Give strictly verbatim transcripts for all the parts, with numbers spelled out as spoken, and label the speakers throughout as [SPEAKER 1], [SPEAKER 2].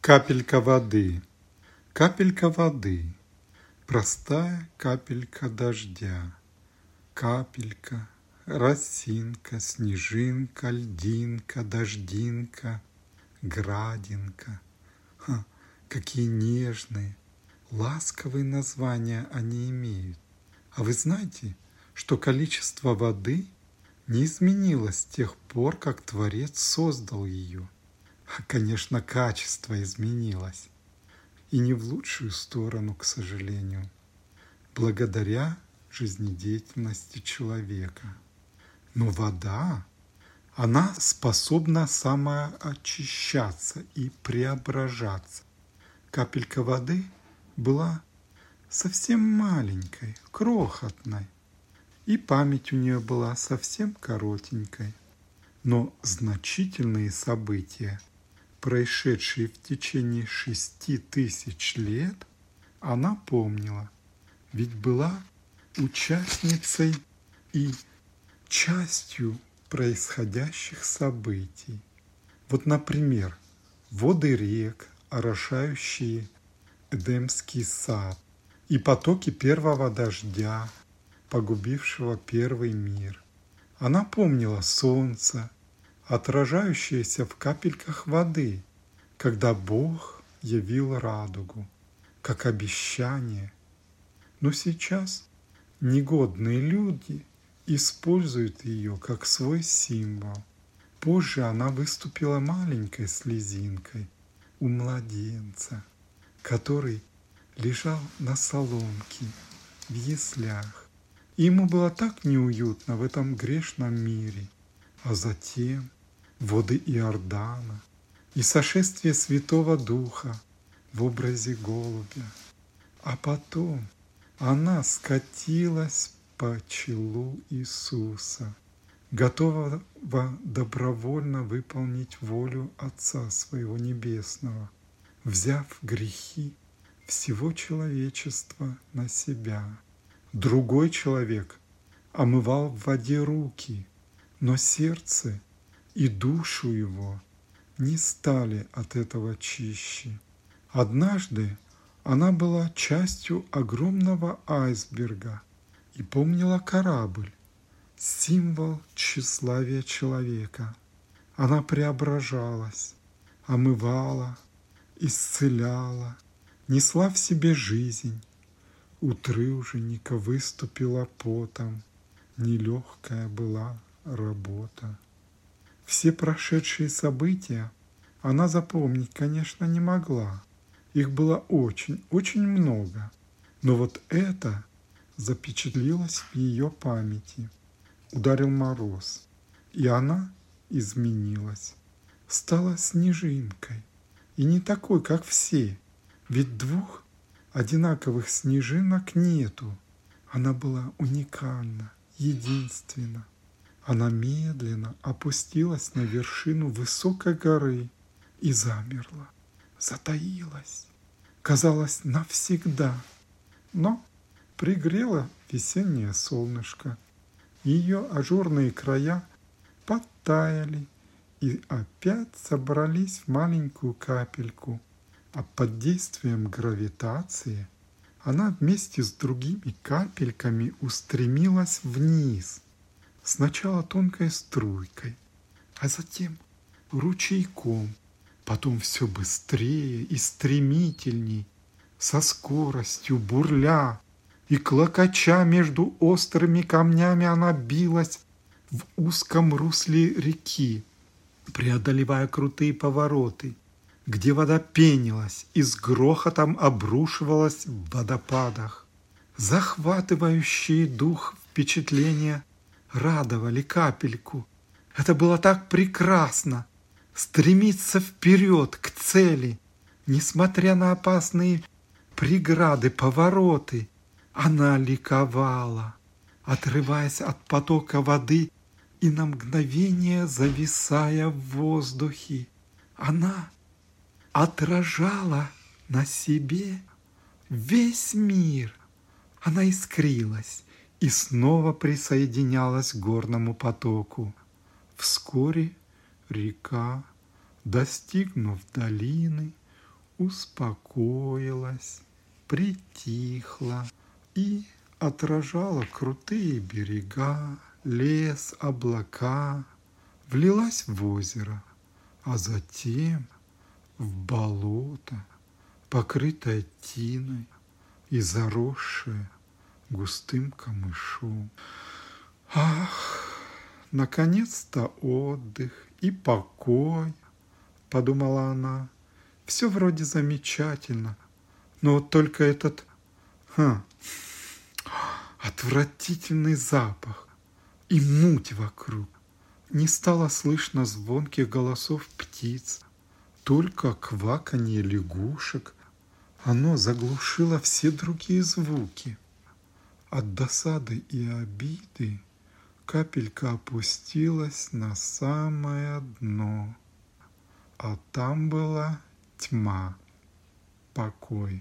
[SPEAKER 1] Капелька воды, капелька воды, простая капелька дождя. Капелька, росинка, снежинка, льдинка, дождинка, градинка. Ха, какие нежные, ласковые названия они имеют. А вы знаете, что количество воды не изменилось с тех пор, как Творец создал ее? Конечно, качество изменилось. И не в лучшую сторону, к сожалению, благодаря жизнедеятельности человека. Но вода, она способна самоочищаться и преображаться. Капелька воды была совсем маленькой, крохотной, и память у нее была совсем коротенькой. Но значительные события, происшедшие в течение шести тысяч лет, она помнила, ведь была участницей и частью происходящих событий. Вот, например, воды рек, орошающие Эдемский сад, и потоки первого дождя, погубившего первый мир. Она помнила солнце, отражающееся в капельках воды, когда Бог явил радугу, как обещание. Но сейчас негодные люди используют ее как свой символ. Позже она выступила маленькой слезинкой у младенца, который лежал на соломке в яслях. И ему было так неуютно в этом грешном мире. А затем воды Иордана и сошествие Святого Духа в образе голубя. А потом она скатилась по челу Иисуса, готового добровольно выполнить волю Отца Своего Небесного, взяв грехи всего человечества на себя. Другой человек омывал в воде руки, но сердце и душу его не стали от этого чище. Однажды она была частью огромного айсберга и помнила корабль, символ тщеславия человека. Она преображалась, омывала, исцеляла, несла в себе жизнь. У труженика выступила потом, нелегкая была работа. Все прошедшие события она запомнить, конечно, не могла. Их было очень, очень много. Но вот это запечатлелось в ее памяти. Ударил мороз, и она изменилась. Стала снежинкой. И не такой, как все. Ведь двух одинаковых снежинок нету. Она была уникальна, единственна. Она медленно опустилась на вершину высокой горы и замерла, затаилась, казалось, навсегда. Но пригрело весеннее солнышко. Ее ажурные края подтаяли и опять собрались в маленькую капельку. А под действием гравитации она вместе с другими капельками устремилась вниз. Сначала тонкой струйкой, а затем ручейком, потом все быстрее и стремительней, со скоростью бурля и клокоча между острыми камнями она билась в узком русле реки, преодолевая крутые повороты, где вода пенилась и с грохотом обрушивалась в водопадах. Захватывающие дух впечатления радовали капельку. Это было так прекрасно — стремиться вперед к цели, несмотря на опасные преграды, повороты. Она ликовала, отрываясь от потока воды и на мгновение зависая в воздухе. Она отражала на себе весь мир. Она искрилась и снова присоединялась к горному потоку. Вскоре река, достигнув долины, успокоилась, притихла и отражала крутые берега, лес, облака, влилась в озеро, а затем в болото, покрытое тиной и заросшее густым камышом. Ах, наконец-то отдых и покой, подумала она. Все вроде замечательно, но вот только этот ха, отвратительный запах и муть вокруг. Не стало слышно звонких голосов птиц, только кваканье лягушек. Оно заглушило все другие звуки. От досады и обиды капелька опустилась на самое дно, а там была тьма, покой,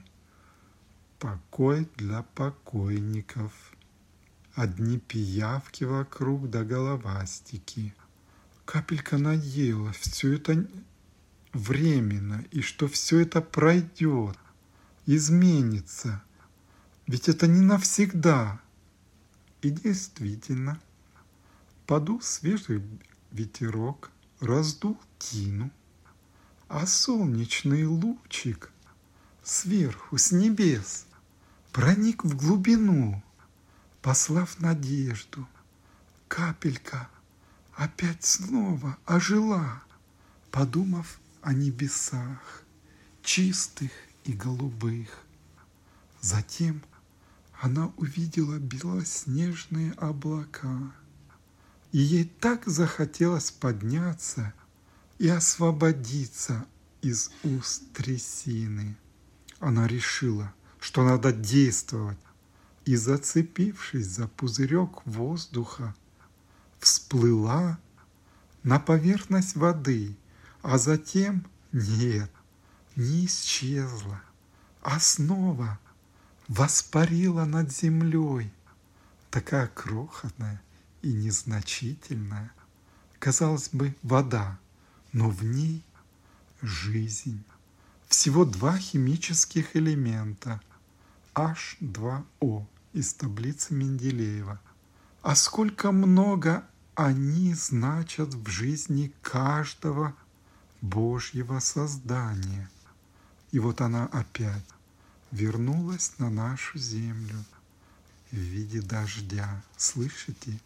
[SPEAKER 1] покой для покойников. Одни пиявки вокруг да головастики. Капелька надеялась, все это временно, и что все это пройдет, изменится. Ведь это не навсегда. И действительно, подул свежий ветерок, раздул тину, а солнечный лучик сверху, с небес, проник в глубину, послав надежду. Капелька опять снова ожила, подумав о небесах, чистых и голубых. Затем она увидела белоснежные облака, и ей так захотелось подняться и освободиться из уст трясины. Она решила, что надо действовать, и, зацепившись за пузырек воздуха, всплыла на поверхность воды, а затем нет, не исчезла, а снова воспарила над землей, такая крохотная и незначительная. Казалось бы, вода, но в ней жизнь. Всего два химических элемента эйч два о из таблицы Менделеева. А сколько много они значат в жизни каждого Божьего создания. И вот она опять вернулась на нашу землю в виде дождя. Слышите?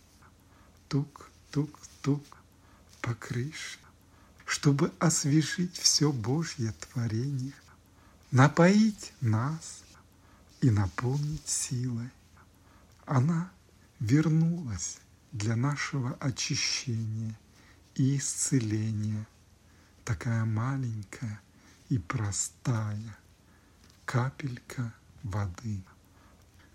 [SPEAKER 1] Тук-тук-тук по крыше, чтобы освежить все Божье творение, напоить нас и наполнить силой. Она вернулась для нашего очищения и исцеления, такая маленькая и простая капелька воды.